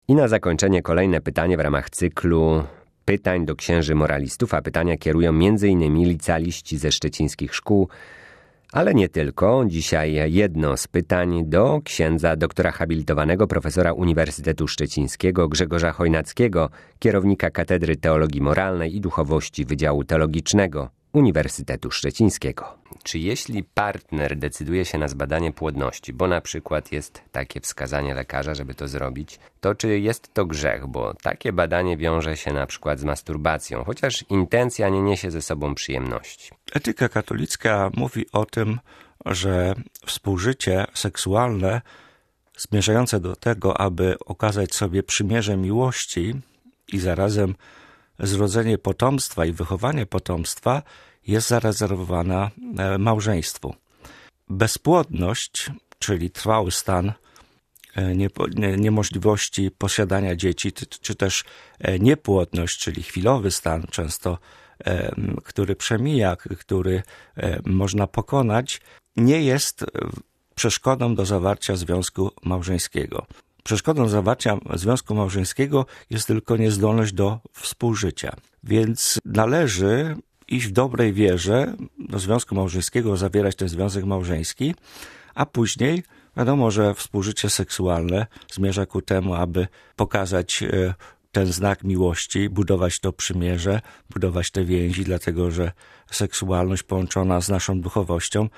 I na zakończenie kolejne pytanie w ramach cyklu pytań do księży moralistów, a pytania kierują m.in. licealiści ze szczecińskich szkół, ale nie tylko. Dzisiaj jedno z pytań do księdza doktora habilitowanego, profesora Uniwersytetu Szczecińskiego Grzegorza Chojnackiego, kierownika Katedry Teologii Moralnej i Duchowości Wydziału Teologicznego Uniwersytetu Szczecińskiego. Czy jeśli partner decyduje się na zbadanie płodności, bo na przykład jest takie wskazanie lekarza, żeby to zrobić, to czy jest to grzech, bo takie badanie wiąże się na przykład z masturbacją, chociaż intencja nie niesie ze sobą przyjemności? Etyka katolicka mówi o tym, że współżycie seksualne zmierzające do tego, aby okazać sobie przymierze miłości i zarazem zrodzenie potomstwa i wychowanie potomstwa jest zarezerwowana małżeństwu. Bezpłodność, czyli trwały stan niemożliwości posiadania dzieci, czy też niepłodność, czyli chwilowy stan, często który przemija, który można pokonać, nie jest przeszkodą do zawarcia związku małżeńskiego. Przeszkodą do zawarcia związku małżeńskiego jest tylko niezdolność do współżycia. Więc należy iść w dobrej wierze do związku małżeńskiego, zawierać ten związek małżeński, a później wiadomo, że współżycie seksualne zmierza ku temu, aby pokazać ten znak miłości, budować to przymierze, budować te więzi, dlatego że seksualność połączona z naszą duchowością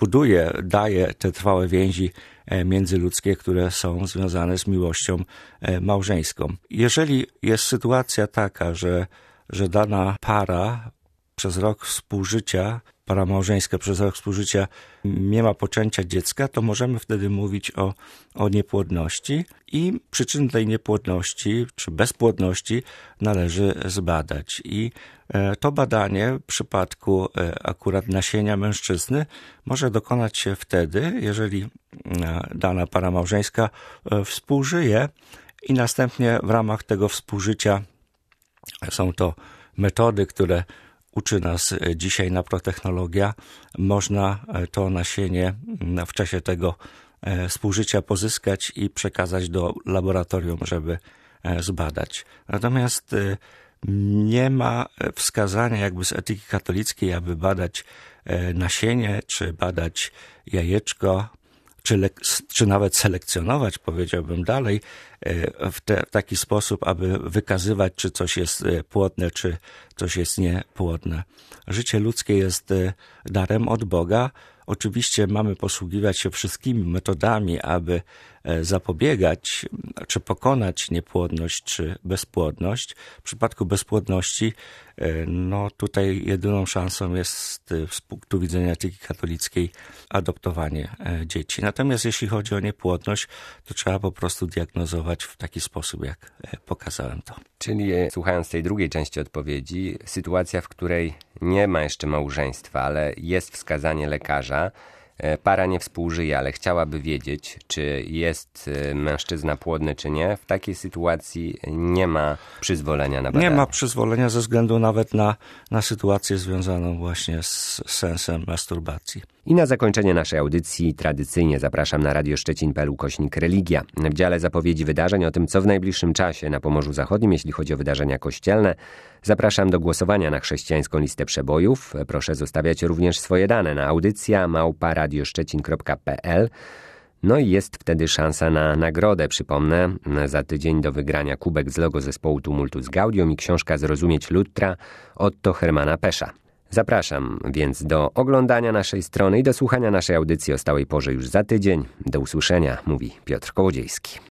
daje te trwałe więzi międzyludzkie, które są związane z miłością małżeńską. Jeżeli jest sytuacja taka, że dana para przez rok współżycia, para małżeńska przez rok współżycia nie ma poczęcia dziecka, to możemy wtedy mówić o niepłodności i przyczyny tej niepłodności czy bezpłodności należy zbadać. I to badanie w przypadku akurat nasienia mężczyzny może dokonać się wtedy, jeżeli dana para małżeńska współżyje i następnie w ramach tego współżycia są to metody, które uczy nas dzisiaj naprotechnologia. Można to nasienie w czasie tego współżycia pozyskać i przekazać do laboratorium, żeby zbadać. Natomiast nie ma wskazania jakby z etyki katolickiej, aby badać nasienie, czy badać jajeczko, czy nawet selekcjonować, powiedziałbym dalej, w taki sposób, aby wykazywać, czy coś jest płodne, czy coś jest niepłodne. Życie ludzkie jest darem od Boga. Oczywiście mamy posługiwać się wszystkimi metodami, aby zapobiegać, czy pokonać niepłodność, czy bezpłodność. W przypadku bezpłodności, tutaj jedyną szansą jest z punktu widzenia etyki katolickiej adoptowanie dzieci. Natomiast jeśli chodzi o niepłodność, to trzeba po prostu diagnozować w taki sposób, jak pokazałem to. Czyli słuchając tej drugiej części odpowiedzi, sytuacja, w której nie ma jeszcze małżeństwa, ale jest wskazanie lekarza, para nie współżyje, ale chciałaby wiedzieć, czy jest mężczyzna płodny, czy nie. W takiej sytuacji nie ma przyzwolenia na badanie. Nie ma przyzwolenia ze względu nawet na sytuację związaną właśnie z sensem masturbacji. I na zakończenie naszej audycji tradycyjnie zapraszam na radioszczecin.pl/religia. W dziale zapowiedzi wydarzeń o tym, co w najbliższym czasie na Pomorzu Zachodnim, jeśli chodzi o wydarzenia kościelne, zapraszam do głosowania na chrześcijańską listę przebojów. Proszę zostawiać również swoje dane na audycja@radioszczecin.pl. No i jest wtedy szansa na nagrodę. Przypomnę, za tydzień do wygrania kubek z logo zespołu Tumultus Gaudium i książka Zrozumieć Lutra Otto Hermana Pesza. Zapraszam więc do oglądania naszej strony i do słuchania naszej audycji o stałej porze już za tydzień. Do usłyszenia, mówi Piotr Kołodziejski.